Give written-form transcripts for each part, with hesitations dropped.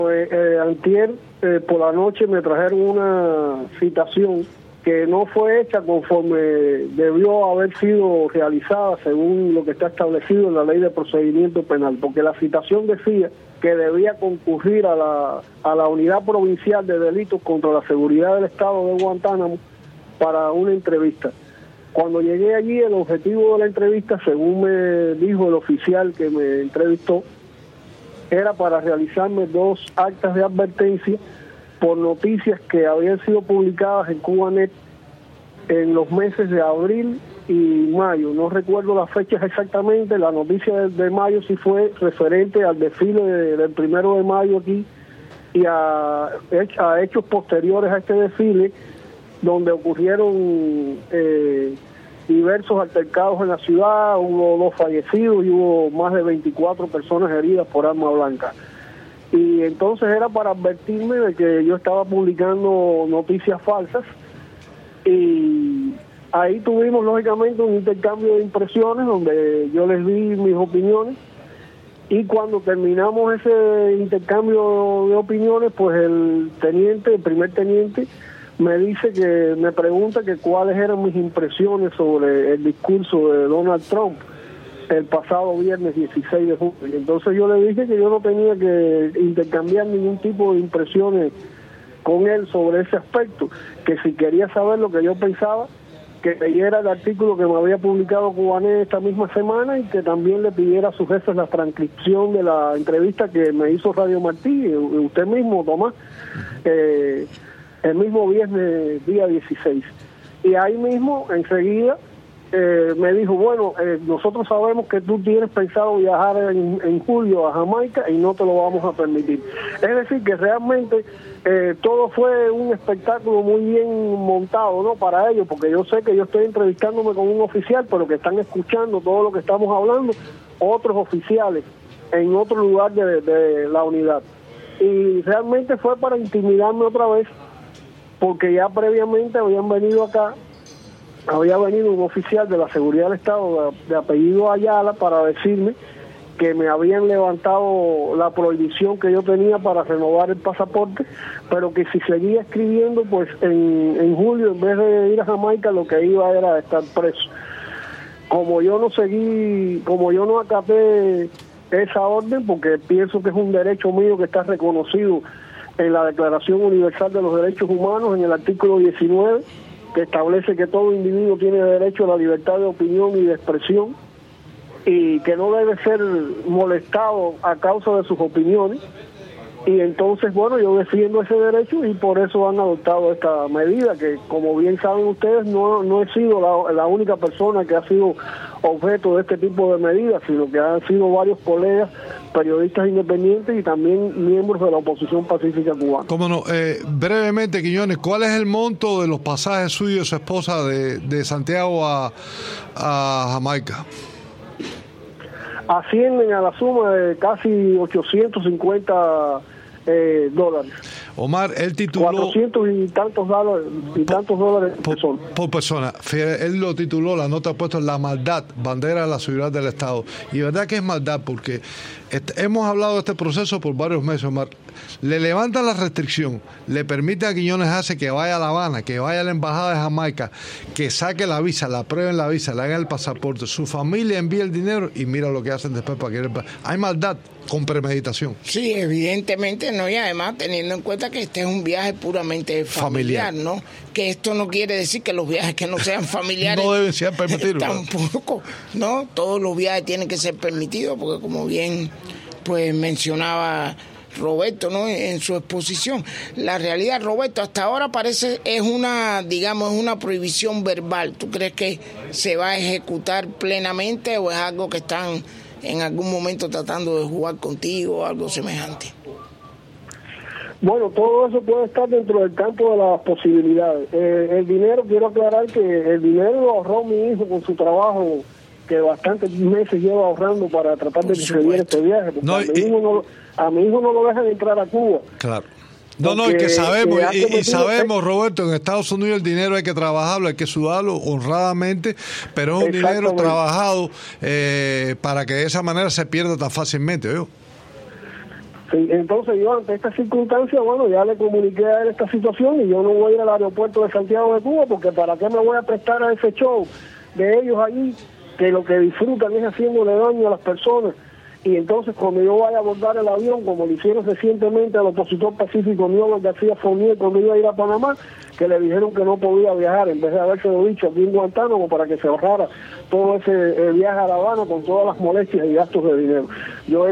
Antier, por la noche me trajeron una citación que no fue hecha conforme debió haber sido realizada según lo que está establecido en la Ley de Procedimiento Penal, porque la citación decía que debía concurrir a la Unidad Provincial de Delitos contra la Seguridad del Estado de Guantánamo para una entrevista. Cuando llegué allí, el objetivo de la entrevista, según me dijo el oficial que me entrevistó, era para realizarme 2 actas de advertencia por noticias que habían sido publicadas en Cubanet en los meses de abril y mayo. No recuerdo las fechas exactamente. La noticia de mayo sí fue referente al desfile del 1 de mayo aquí y a hechos posteriores a este desfile, donde ocurrieron diversos altercados en la ciudad, hubo 2 fallecidos y hubo más de 24 personas heridas por arma blanca. Y entonces era para advertirme de que yo estaba publicando noticias falsas, y ahí tuvimos lógicamente un intercambio de impresiones donde yo les di mis opiniones, y cuando terminamos ese intercambio de opiniones, pues el primer teniente, me pregunta que cuáles eran mis impresiones sobre el discurso de Donald Trump el pasado viernes 16 de junio. Y entonces yo le dije que yo no tenía que intercambiar ningún tipo de impresiones con él sobre ese aspecto, que si quería saber lo que yo pensaba, que leyera el artículo que me había publicado Cubanet esta misma semana, y que también le pidiera a sus jefes la transcripción de la entrevista que me hizo Radio Martí, usted mismo, Tomás, el mismo viernes, día 16. Y ahí mismo, enseguida, me dijo, bueno, nosotros sabemos que tú tienes pensado viajar en julio a Jamaica y no te lo vamos a permitir. Es decir, que realmente todo fue un espectáculo muy bien montado, ¿no?, para ellos, porque yo sé que yo estoy entrevistándome con un oficial, pero que están escuchando todo lo que estamos hablando otros oficiales en otro lugar de la unidad. Y realmente fue para intimidarme otra vez, porque ya previamente había venido un oficial de la Seguridad del Estado de apellido Ayala para decirme que me habían levantado la prohibición que yo tenía para renovar el pasaporte, pero que si seguía escribiendo, pues en julio, en vez de ir a Jamaica, lo que iba era estar preso. Como yo no acaté esa orden, porque pienso que es un derecho mío que está reconocido en la Declaración Universal de los Derechos Humanos, en el artículo 19, que establece que todo individuo tiene derecho a la libertad de opinión y de expresión, y que no debe ser molestado a causa de sus opiniones. Y entonces, bueno, yo defiendo ese derecho, y por eso han adoptado esta medida, que como bien saben ustedes, no he sido la única persona que ha sido objeto de este tipo de medidas, sino que han sido varios colegas, periodistas independientes y también miembros de la oposición pacífica cubana. Cómo no. Brevemente, Quiñones, ¿cuál es el monto de los pasajes suyos y su esposa de Santiago a Jamaica? Ascienden a la suma de casi 850 dólares. Omar, él tituló 400 y tantos dólares por persona. Él lo tituló, la nota ha puesto La Maldad, bandera de la seguridad del Estado. Y verdad que es maldad, porque hemos hablado de este proceso por varios meses, Omar. Le levantan la restricción, le permite a Quiñones Arce que vaya a La Habana, que vaya a la embajada de Jamaica, que saque la visa, la aprueben la visa, le hagan el pasaporte, su familia envía el dinero, y mira lo que hacen después para que hay maldad con premeditación. Sí, evidentemente, no, y además teniendo en cuenta que este es un viaje puramente familiar, ¿no? Que esto no quiere decir que los viajes que no sean familiares no deben ser permitidos. Tampoco, ¿no? Todos los viajes tienen que ser permitidos, porque como bien pues mencionaba Roberto, ¿no?, en su exposición, la realidad, Roberto, hasta ahora parece es una prohibición verbal. ¿Tú crees que se va a ejecutar plenamente, o es algo que están en algún momento tratando de jugar contigo o algo semejante? Bueno, todo eso puede estar dentro del campo de las posibilidades. El dinero, quiero aclarar que el dinero lo ahorró mi hijo con su trabajo, que bastantes meses lleva ahorrando para tratar de conseguir este viaje, porque a mi hijo no lo dejan entrar a Cuba. Claro. Y que sabemos, y sabemos, Roberto, en Estados Unidos el dinero hay que trabajarlo, hay que sudarlo honradamente, pero es un dinero trabajado para que de esa manera se pierda tan fácilmente, ¿no? Sí, entonces yo ante esta circunstancia, bueno, ya le comuniqué a él esta situación y yo no voy a ir al aeropuerto de Santiago de Cuba porque para qué me voy a prestar a ese show de ellos allí, que lo que disfrutan es haciéndole daño a las personas. Y entonces cuando yo vaya a abordar el avión, como lo hicieron recientemente al opositor pacífico Niobe García Fournier cuando iba a ir a Panamá, que le dijeron que no podía viajar, en vez de habérselo dicho aquí en Guantánamo para que se ahorrara todo ese viaje a La Habana con todas las molestias y gastos de dinero. Yo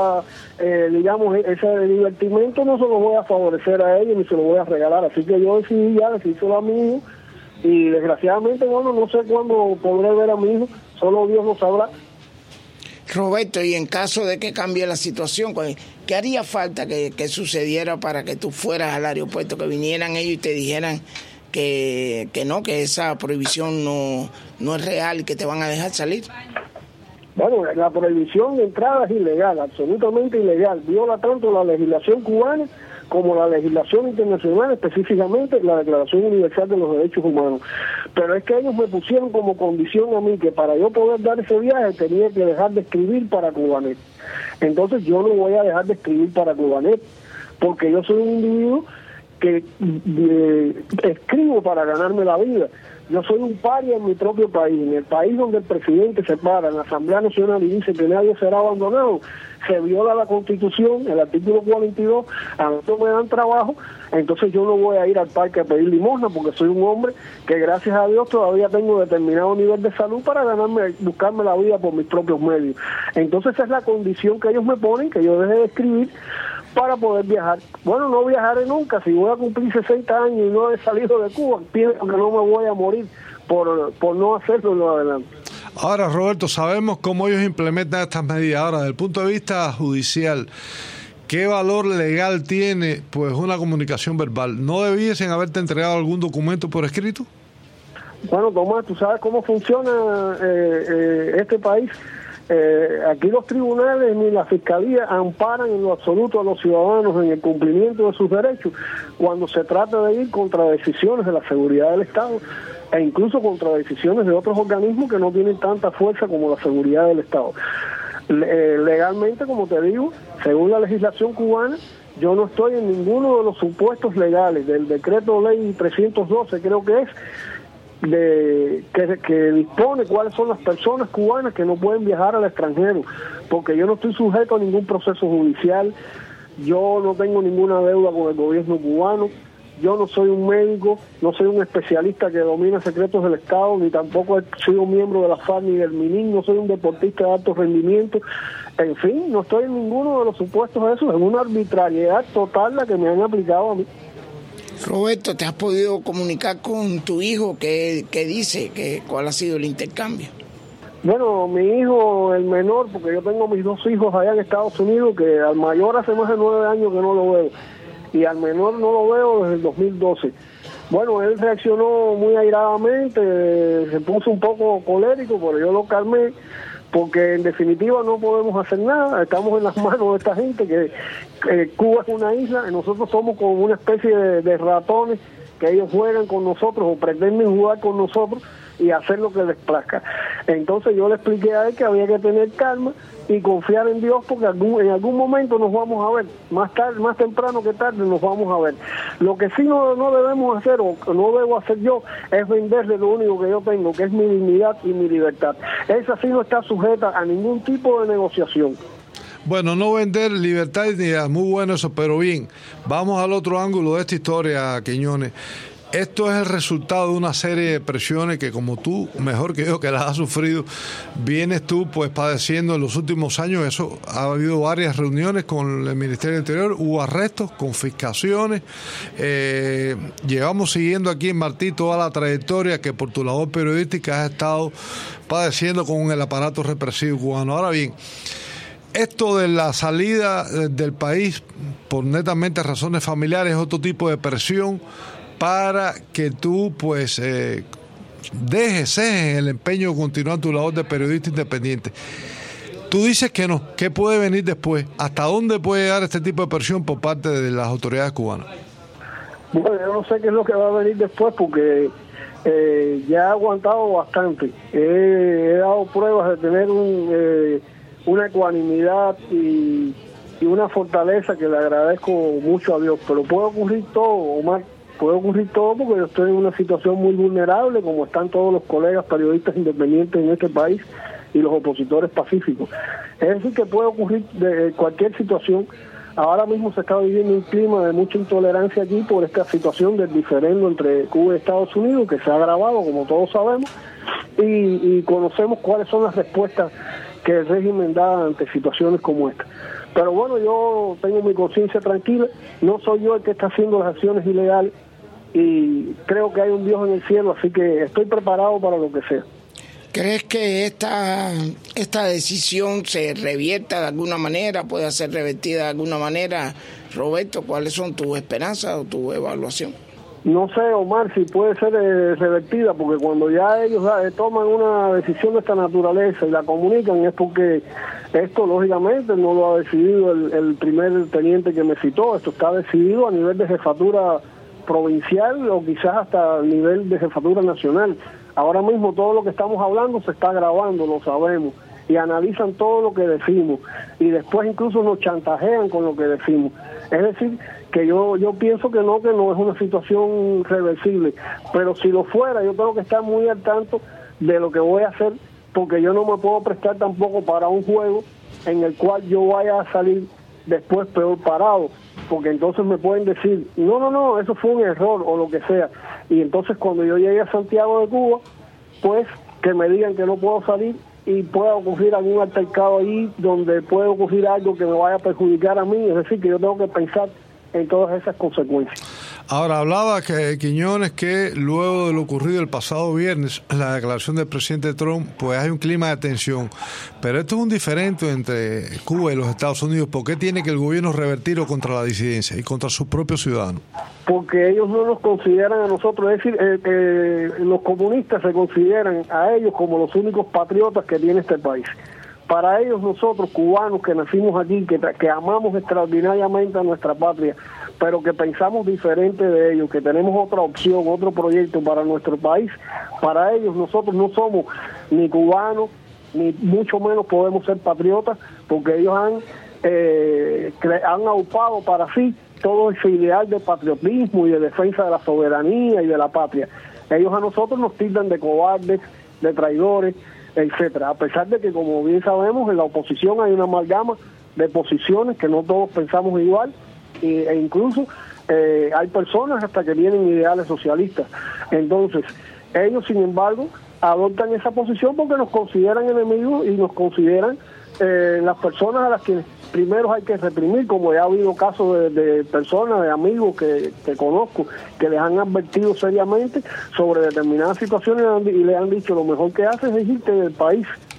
ese divertimento no se lo voy a favorecer a ellos ni se lo voy a regalar, así que yo decidí decírselo a mi hijo y desgraciadamente, bueno, no sé cuándo podré ver a mi hijo, solo Dios lo sabrá. Roberto, y en caso de que cambie la situación, ¿qué haría falta que sucediera para que tú fueras al aeropuerto, que vinieran ellos y te dijeran que no, que esa prohibición no es real y que te van a dejar salir? Bueno, la prohibición de entrada es ilegal, absolutamente ilegal. Viola tanto la legislación cubana como la legislación internacional, específicamente la Declaración Universal de los Derechos Humanos. Pero es que ellos me pusieron como condición a mí que para yo poder dar ese viaje tenía que dejar de escribir para Cubanet. Entonces yo no voy a dejar de escribir para Cubanet, porque yo soy un individuo que escribo para ganarme la vida. Yo soy un paria en mi propio país, en el país donde el presidente se para en la Asamblea Nacional y dice que nadie será abandonado. Se viola la Constitución, el artículo 42, a mí no me dan trabajo, entonces yo no voy a ir al parque a pedir limosna porque soy un hombre que gracias a Dios todavía tengo determinado nivel de salud para buscarme la vida por mis propios medios. Entonces esa es la condición que ellos me ponen, que yo deje de escribir para poder viajar. Bueno, no viajaré nunca, si voy a cumplir 60 años y no he salido de Cuba, pienso que no me voy a morir por no hacerlo en lo adelante. Ahora, Roberto, sabemos cómo ellos implementan estas medidas. Ahora, desde el punto de vista judicial, ¿qué valor legal tiene pues una comunicación verbal? ¿No debiesen haberte entregado algún documento por escrito? Bueno, Tomás, ¿tú sabes cómo funciona este país? Aquí los tribunales ni la fiscalía amparan en lo absoluto a los ciudadanos en el cumplimiento de sus derechos cuando se trata de ir contra decisiones de la seguridad del Estado e incluso contra decisiones de otros organismos que no tienen tanta fuerza como la seguridad del Estado. Legalmente, como te digo, según la legislación cubana, yo no estoy en ninguno de los supuestos legales del decreto ley 312, creo que es, que dispone cuáles son las personas cubanas que no pueden viajar al extranjero, porque yo no estoy sujeto a ningún proceso judicial, yo no tengo ninguna deuda con el gobierno cubano, yo no soy un médico, no soy un especialista que domina secretos del Estado, ni tampoco he sido miembro de la FARC ni del MININ, no soy un deportista de alto rendimiento, en fin, no estoy en ninguno de los supuestos de eso, es una arbitrariedad total la que me han aplicado a mí. Roberto, ¿te has podido comunicar con tu hijo? ¿Qué dice? ¿Cuál ha sido el intercambio? Bueno, mi hijo, el menor, porque yo tengo mis dos hijos allá en Estados Unidos, que al mayor hace más de 9 años que no lo veo, y al menor no lo veo desde el 2012. Bueno, él reaccionó muy airadamente, se puso un poco colérico, pero yo lo calmé, porque en definitiva no podemos hacer nada, estamos en las manos de esta gente, que Cuba es una isla, y nosotros somos como una especie de ratones que ellos juegan con nosotros o pretenden jugar con nosotros y hacer lo que les plazca. Entonces yo le expliqué a él que había que tener calma y confiar en Dios, porque en algún momento nos vamos a ver, más temprano que tarde nos vamos a ver. Lo que sí no debemos hacer, o no debo hacer yo, es venderle lo único que yo tengo, que es mi dignidad y mi libertad. Esa sí no está sujeta a ningún tipo de negociación. Bueno, no vender libertad y dignidad, muy bueno eso, pero bien, vamos al otro ángulo de esta historia, Quiñones. Esto es el resultado de una serie de presiones que, como tú, mejor que yo, que las has sufrido, vienes tú pues padeciendo en los últimos años. Eso, ha habido varias reuniones con el Ministerio del Interior, hubo arrestos, confiscaciones. Llevamos siguiendo aquí en Martí toda la trayectoria que por tu labor periodística has estado padeciendo con el aparato represivo cubano. Ahora bien, esto de la salida del país por netamente razones familiares es otro tipo de presión para que tú pues cejes el empeño de continuar tu labor de periodista independiente. Tú dices que no, ¿qué puede venir después? ¿Hasta dónde puede llegar este tipo de presión por parte de las autoridades cubanas? Bueno, yo no sé qué es lo que va a venir después, porque ya he aguantado bastante. He dado pruebas de tener una ecuanimidad y y una fortaleza que le agradezco mucho a Dios. Pero puede ocurrir todo, Omar, puede ocurrir todo porque yo estoy en una situación muy vulnerable, como están todos los colegas periodistas independientes en este país y los opositores pacíficos. Es decir, que puede ocurrir de cualquier situación. Ahora mismo se está viviendo un clima de mucha intolerancia aquí por esta situación del diferendo entre Cuba y Estados Unidos, que se ha agravado, como todos sabemos, y conocemos cuáles son las respuestas que el régimen da ante situaciones como esta. Pero bueno, yo tengo mi conciencia tranquila, no soy yo el que está haciendo las acciones ilegales, y creo que hay un Dios en el cielo, así que estoy preparado para lo que sea. ¿Crees que esta decisión se revierta de alguna manera, pueda ser revertida de alguna manera? Roberto, ¿cuáles son tus esperanzas o tu evaluación? No sé, Omar, si puede ser revertida, porque cuando ya ellos toman una decisión de esta naturaleza y la comunican es porque esto, lógicamente, no lo ha decidido el primer teniente que me citó, esto está decidido a nivel de jefatura provincial o quizás hasta a nivel de jefatura nacional. Ahora mismo todo lo que estamos hablando se está grabando, lo sabemos, y analizan todo lo que decimos, y después incluso nos chantajean con lo que decimos. Es decir, que yo pienso que no es una situación reversible, pero si lo fuera, yo tengo que estar muy al tanto de lo que voy a hacer, porque yo no me puedo prestar tampoco para un juego en el cual yo vaya a salir después peor parado, porque entonces me pueden decir, no, eso fue un error o lo que sea, y entonces cuando yo llegue a Santiago de Cuba, pues que me digan que no puedo salir y pueda ocurrir algún altercado ahí donde puede ocurrir algo que me vaya a perjudicar a mí, es decir, que yo tengo que pensar en todas esas consecuencias. Ahora, hablaba que Quiñones que luego de lo ocurrido el pasado viernes, la declaración del presidente Trump, pues hay un clima de tensión. Pero esto es un diferendo entre Cuba y los Estados Unidos. ¿Por qué tiene que el gobierno revertirlo contra la disidencia y contra sus propios ciudadanos? Porque ellos no nos consideran a nosotros, es decir, los comunistas se consideran a ellos como los únicos patriotas que tiene este país. Para ellos, nosotros, cubanos que nacimos aquí, que amamos extraordinariamente a nuestra patria, pero que pensamos diferente de ellos, que tenemos otra opción, otro proyecto para nuestro país, para ellos nosotros no somos ni cubanos, ni mucho menos podemos ser patriotas, porque ellos han aupado para sí todo ese ideal de patriotismo y de defensa de la soberanía y de la patria. Ellos a nosotros nos tildan de cobardes, de traidores, etcétera, a pesar de que, como bien sabemos, en la oposición hay una amalgama de posiciones que no todos pensamos igual, e incluso hay personas hasta que tienen ideales socialistas. Entonces, ellos, sin embargo, adoptan esa posición porque nos consideran enemigos y nos consideran las personas a las que primero hay que reprimir, como ya ha habido casos de personas, de amigos que conozco, que les han advertido seriamente sobre determinadas situaciones y le han dicho lo mejor que haces es irte del país.